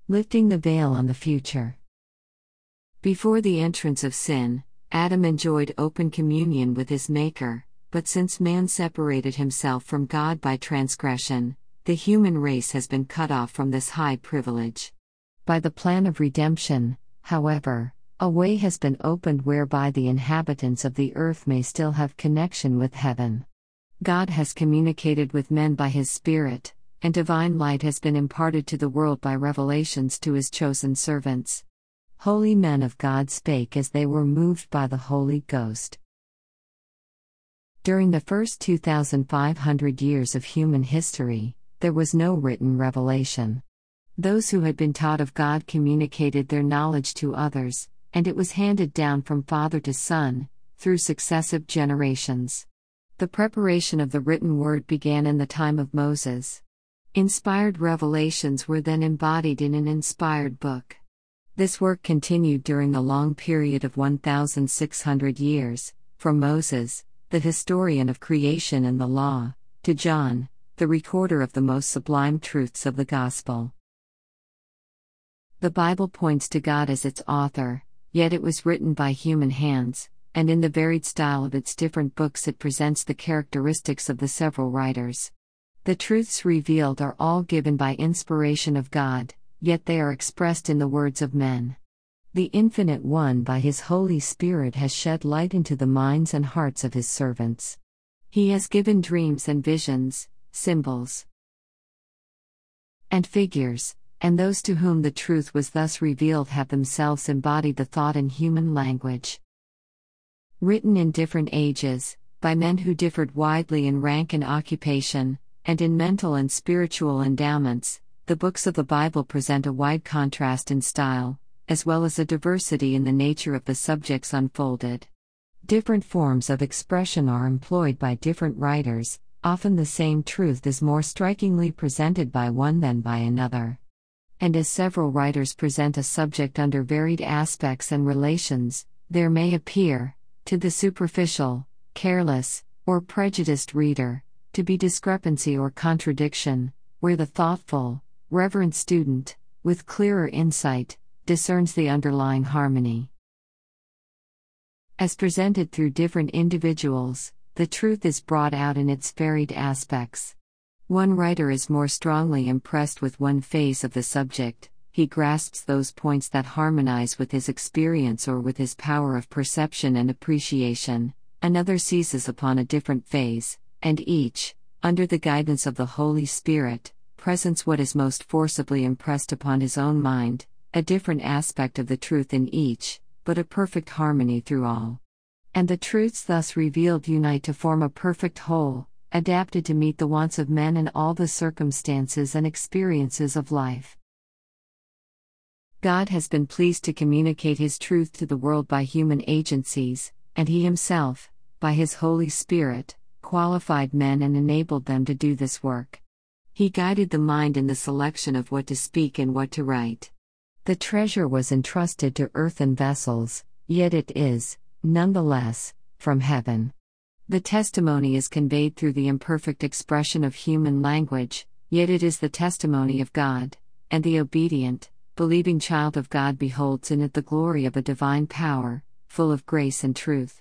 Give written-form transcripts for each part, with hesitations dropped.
Lifting the veil on the future. Before the entrance of sin, Adam enjoyed open communion with his Maker, but since man separated himself from God by transgression, the human race has been cut off from this high privilege. By the plan of redemption, however, a way has been opened whereby the inhabitants of the earth may still have connection with heaven. God has communicated with men by His Spirit, and divine light has been imparted to the world by revelations to His chosen servants. Holy men of God spake as they were moved by the Holy Ghost. During the first 2,500 years of human history, there was no written revelation. Those who had been taught of God communicated their knowledge to others, and it was handed down from father to son, through successive generations. The preparation of the written word began in the time of Moses. Inspired revelations were then embodied in an inspired book. This work continued during the long period of 1,600 years, from Moses, the historian of creation and the law, to John, the recorder of the most sublime truths of the gospel. The Bible points to God as its author, yet it was written by human hands, and in the varied style of its different books it presents the characteristics of the several writers. The truths revealed are all given by inspiration of God, yet they are expressed in the words of men. The Infinite One by His Holy Spirit has shed light into the minds and hearts of His servants. He has given dreams and visions, symbols and figures, and those to whom the truth was thus revealed have themselves embodied the thought in human language. Written in different ages, by men who differed widely in rank and occupation, and in mental and spiritual endowments, the books of the Bible present a wide contrast in style, as well as a diversity in the nature of the subjects unfolded. Different forms of expression are employed by different writers, often the same truth is more strikingly presented by one than by another. And as several writers present a subject under varied aspects and relations, there may appear, to the superficial, careless, or prejudiced reader, to be discrepancy or contradiction, where the thoughtful, reverent student, with clearer insight, discerns the underlying harmony. As presented through different individuals, the truth is brought out in its varied aspects. One writer is more strongly impressed with one phase of the subject, he grasps those points that harmonize with his experience or with his power of perception and appreciation, another seizes upon a different phase, and each, under the guidance of the Holy Spirit, presents what is most forcibly impressed upon his own mind, a different aspect of the truth in each, but a perfect harmony through all. And the truths thus revealed unite to form a perfect whole, adapted to meet the wants of men in all the circumstances and experiences of life. God has been pleased to communicate His truth to the world by human agencies, and He Himself, by His Holy Spirit, qualified men and enabled them to do this work. He guided the mind in the selection of what to speak and what to write. The treasure was entrusted to earthen vessels, yet it is, nonetheless, from heaven. The testimony is conveyed through the imperfect expression of human language, yet it is the testimony of God, and the obedient, believing child of God beholds in it the glory of a divine power, full of grace and truth.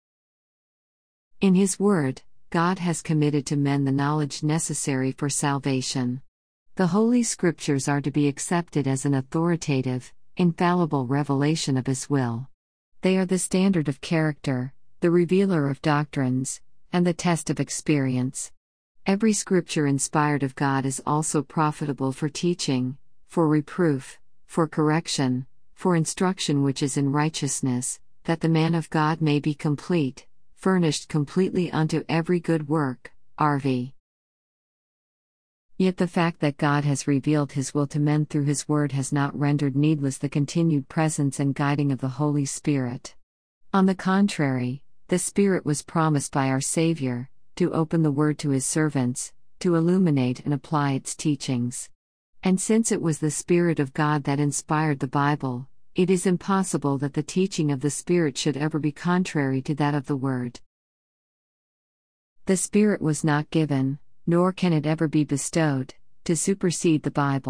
In His Word, God has committed to men the knowledge necessary for salvation. The Holy Scriptures are to be accepted as an authoritative, infallible revelation of His will. They are the standard of character, the revealer of doctrines, and the test of experience. Every Scripture inspired of God is also profitable for teaching, for reproof, for correction, for instruction which is in righteousness, that the man of God may be complete, furnished completely unto every good work. RV. Yet the fact that God has revealed His will to men through His Word has not rendered needless the continued presence and guiding of the Holy Spirit. On the contrary, the Spirit was promised by our Savior, to open the Word to His servants, to illuminate and apply its teachings. And since it was the Spirit of God that inspired the Bible, it is impossible that the teaching of the Spirit should ever be contrary to that of the Word. The Spirit was not given, nor can it ever be bestowed, to supersede the Bible,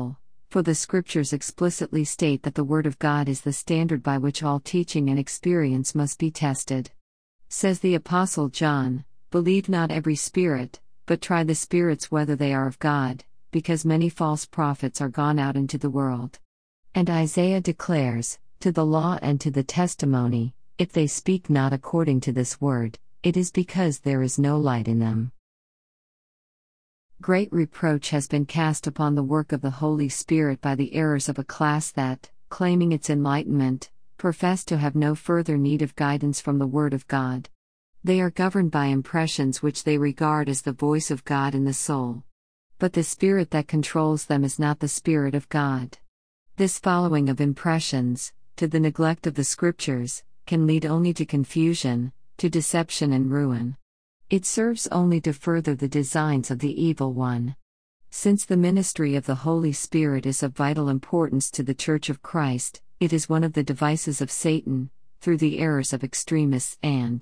For the Scriptures explicitly state that the Word of God is the standard by which all teaching and experience must be tested. Says the Apostle John, "Believe not every spirit, but try the spirits whether they are of God, because many false prophets are gone out into the world." And Isaiah declares, "To the law and to the testimony, if they speak not according to this word, it is because there is no light in them." Great reproach has been cast upon the work of the Holy Spirit by the errors of a class that, claiming its enlightenment, profess to have no further need of guidance from the Word of God. They are governed by impressions which they regard as the voice of God in the soul. But the spirit that controls them is not the Spirit of God. This following of impressions, to the neglect of the Scriptures, can lead only to confusion, to deception and ruin. It serves only to further the designs of the evil one. Since the ministry of the Holy Spirit is of vital importance to the Church of Christ, it is one of the devices of Satan, through the errors of extremists and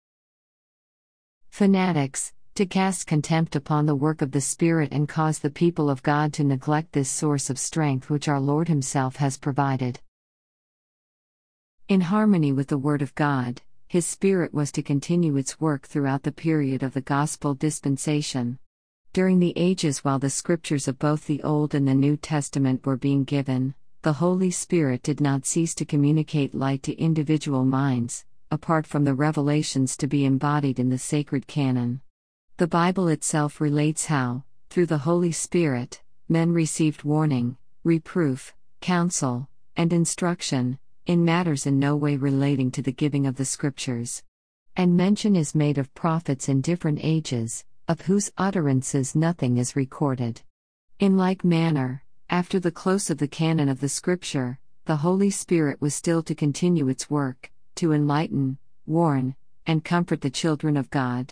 fanatics, to cast contempt upon the work of the Spirit and cause the people of God to neglect this source of strength which our Lord Himself has provided. In harmony with the Word of God, His Spirit was to continue its work throughout the period of the Gospel dispensation. During the ages while the Scriptures of both the Old and the New Testament were being given, the Holy Spirit did not cease to communicate light to individual minds, apart from the revelations to be embodied in the sacred canon. The Bible itself relates how, through the Holy Spirit, men received warning, reproof, counsel, and instruction, in matters in no way relating to the giving of the Scriptures. And mention is made of prophets in different ages, of whose utterances nothing is recorded. In like manner, after the close of the canon of the Scripture, the Holy Spirit was still to continue its work, to enlighten, warn, and comfort the children of God.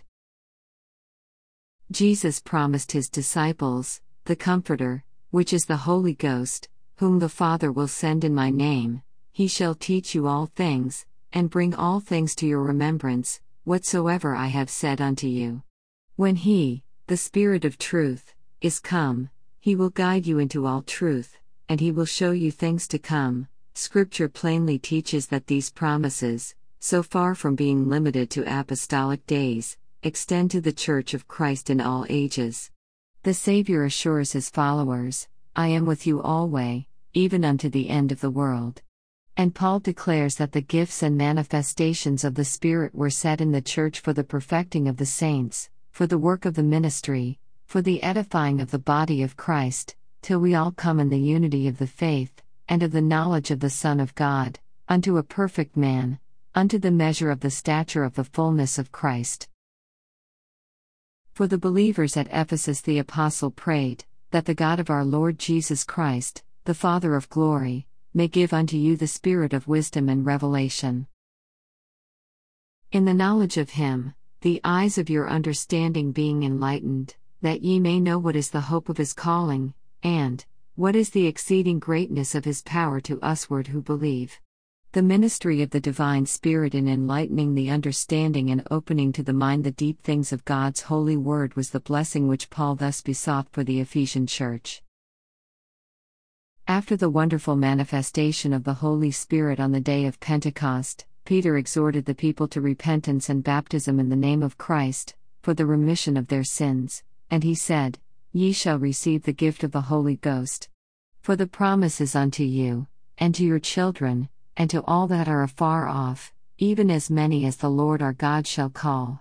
Jesus promised His disciples, the Comforter, which is the Holy Ghost, whom the Father will send in my name. He shall teach you all things, and bring all things to your remembrance, whatsoever I have said unto you. When He, the Spirit of truth, is come, He will guide you into all truth, and He will show you things to come. Scripture plainly teaches that these promises, so far from being limited to apostolic days, extend to the Church of Christ in all ages. The Savior assures His followers, "I am with you alway, even unto the end of the world." And Paul declares that the gifts and manifestations of the Spirit were set in the Church for the perfecting of the saints, for the work of the ministry, for the edifying of the body of Christ, till we all come in the unity of the faith, and of the knowledge of the Son of God, unto a perfect man, unto the measure of the stature of the fullness of Christ. For the believers at Ephesus the Apostle prayed, that the God of our Lord Jesus Christ, the Father of glory, may give unto you the spirit of wisdom and revelation, in the knowledge of Him, the eyes of your understanding being enlightened, that ye may know what is the hope of His calling, and what is the exceeding greatness of His power to usward who believe. The ministry of the Divine Spirit in enlightening the understanding and opening to the mind the deep things of God's holy word was the blessing which Paul thus besought for the Ephesian church. After the wonderful manifestation of the Holy Spirit on the day of Pentecost, Peter exhorted the people to repentance and baptism in the name of Christ, for the remission of their sins, and he said, "Ye shall receive the gift of the Holy Ghost. For the promise is unto you, and to your children, and to all that are afar off, even as many as the Lord our God shall call."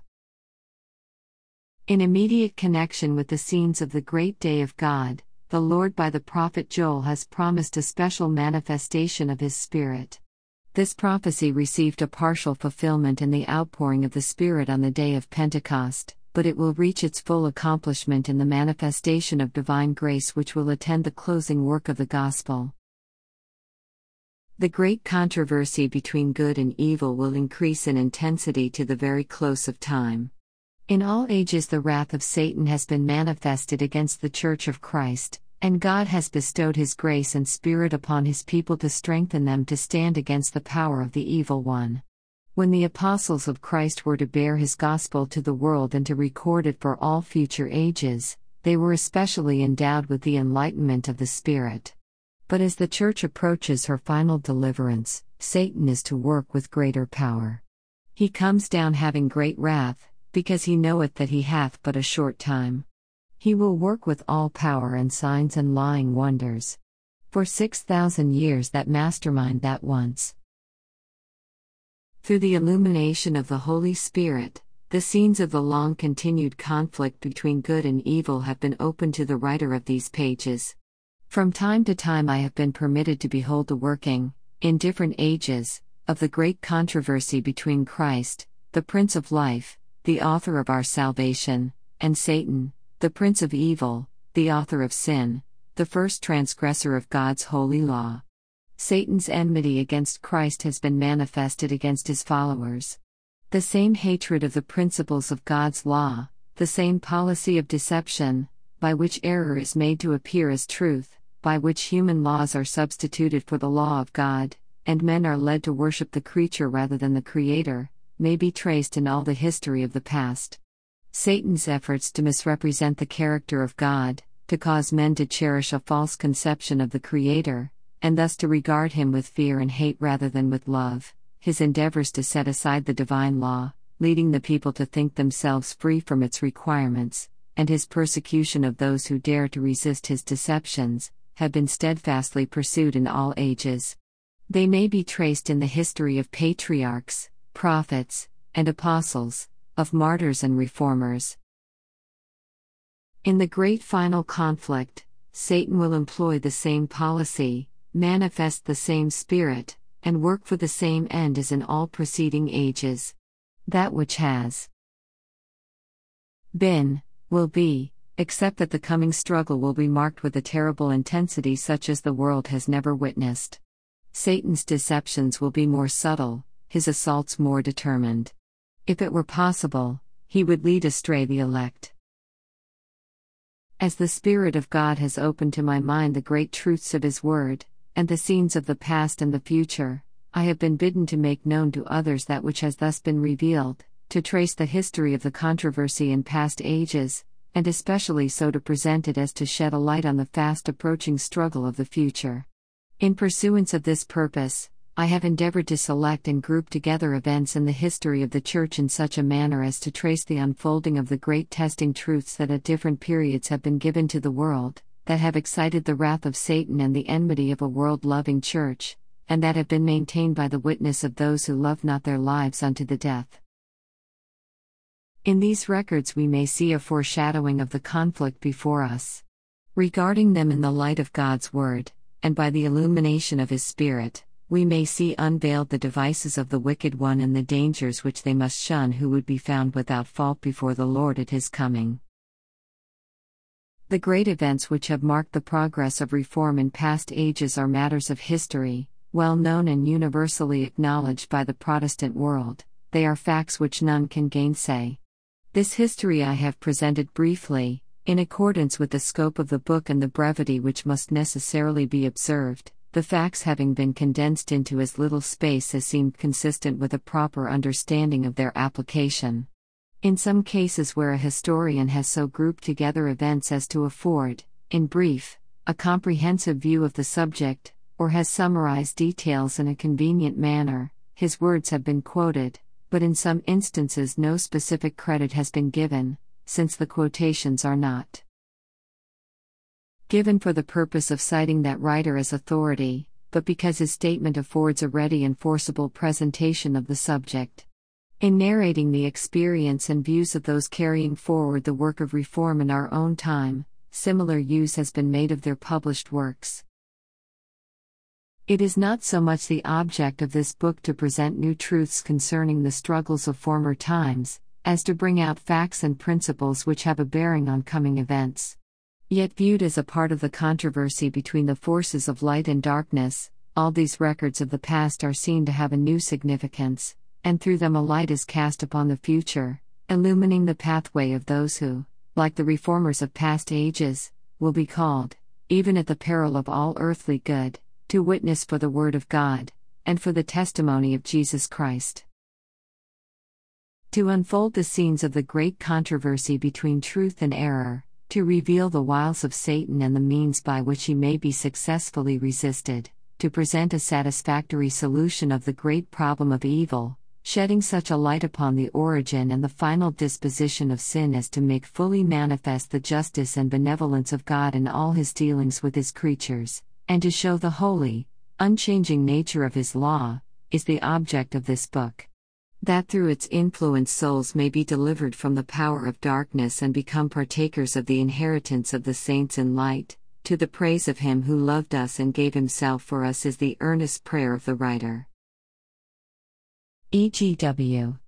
In immediate connection with the scenes of the great day of God, the Lord by the prophet Joel has promised a special manifestation of His Spirit. This prophecy received a partial fulfillment in the outpouring of the Spirit on the day of Pentecost, but it will reach its full accomplishment in the manifestation of divine grace which will attend the closing work of the gospel. The great controversy between good and evil will increase in intensity to the very close of time. In all ages the wrath of Satan has been manifested against the Church of Christ, and God has bestowed His grace and Spirit upon His people to strengthen them to stand against the power of the evil one. When the apostles of Christ were to bear His gospel to the world and to record it for all future ages, they were especially endowed with the enlightenment of the Spirit. But as the Church approaches her final deliverance, Satan is to work with greater power. He comes down having great wrath, because he knoweth that he hath but a short time. He will work with all power and signs and lying wonders. For 6,000 years that mastermind that once. Through the illumination of the Holy Spirit, the scenes of the long-continued conflict between good and evil have been opened to the writer of these pages. From time to time I have been permitted to behold the working, in different ages, of the great controversy between Christ, the Prince of Life, the author of our salvation, and Satan, the Prince of Evil, the author of sin, the first transgressor of God's holy law. Satan's enmity against Christ has been manifested against his followers. The same hatred of the principles of God's law, the same policy of deception, by which error is made to appear as truth, by which human laws are substituted for the law of God, and men are led to worship the creature rather than the Creator, may be traced in all the history of the past. Satan's efforts to misrepresent the character of God, to cause men to cherish a false conception of the Creator, and thus to regard him with fear and hate rather than with love, his endeavors to set aside the divine law, leading the people to think themselves free from its requirements, and his persecution of those who dare to resist his deceptions, have been steadfastly pursued in all ages. They may be traced in the history of patriarchs, prophets, and apostles, of martyrs and reformers. In the great final conflict, Satan will employ the same policy, manifest the same spirit, and work for the same end as in all preceding ages. That which has been, will be, except that the coming struggle will be marked with a terrible intensity such as the world has never witnessed. Satan's deceptions will be more subtle, his assaults more determined. If it were possible, he would lead astray the elect. As the Spirit of God has opened to my mind the great truths of His Word, and the scenes of the past and the future, I have been bidden to make known to others that which has thus been revealed, to trace the history of the controversy in past ages, and especially so to present it as to shed a light on the fast approaching struggle of the future. In pursuance of this purpose, I have endeavored to select and group together events in the history of the Church in such a manner as to trace the unfolding of the great testing truths that at different periods have been given to the world, that have excited the wrath of Satan and the enmity of a world-loving Church, and that have been maintained by the witness of those who love not their lives unto the death. In these records we may see a foreshadowing of the conflict before us. Regarding them in the light of God's Word, and by the illumination of His Spirit, we may see unveiled the devices of the wicked one and the dangers which they must shun who would be found without fault before the Lord at His coming. The great events which have marked the progress of reform in past ages are matters of history, well known and universally acknowledged by the Protestant world. They are facts which none can gainsay. This history I have presented briefly, in accordance with the scope of the book and the brevity which must necessarily be observed, the facts having been condensed into as little space as seemed consistent with a proper understanding of their application. In some cases where a historian has so grouped together events as to afford, in brief, a comprehensive view of the subject, or has summarized details in a convenient manner, his words have been quoted, but in some instances no specific credit has been given, since the quotations are not given for the purpose of citing that writer as authority, but because his statement affords a ready and forcible presentation of the subject. In narrating the experience and views of those carrying forward the work of reform in our own time, similar use has been made of their published works. It is not so much the object of this book to present new truths concerning the struggles of former times, as to bring out facts and principles which have a bearing on coming events. Yet viewed as a part of the controversy between the forces of light and darkness, all these records of the past are seen to have a new significance, and through them a light is cast upon the future, illumining the pathway of those who, like the reformers of past ages, will be called, even at the peril of all earthly good, to witness for the Word of God, and for the testimony of Jesus Christ. To unfold the scenes of the great controversy between truth and error, to reveal the wiles of Satan and the means by which he may be successfully resisted, to present a satisfactory solution of the great problem of evil, shedding such a light upon the origin and the final disposition of sin as to make fully manifest the justice and benevolence of God in all his dealings with his creatures, and to show the holy, unchanging nature of his law, is the object of this book. That through its influence souls may be delivered from the power of darkness and become partakers of the inheritance of the saints in light, to the praise of him who loved us and gave himself for us, is the earnest prayer of the writer. E.G.W.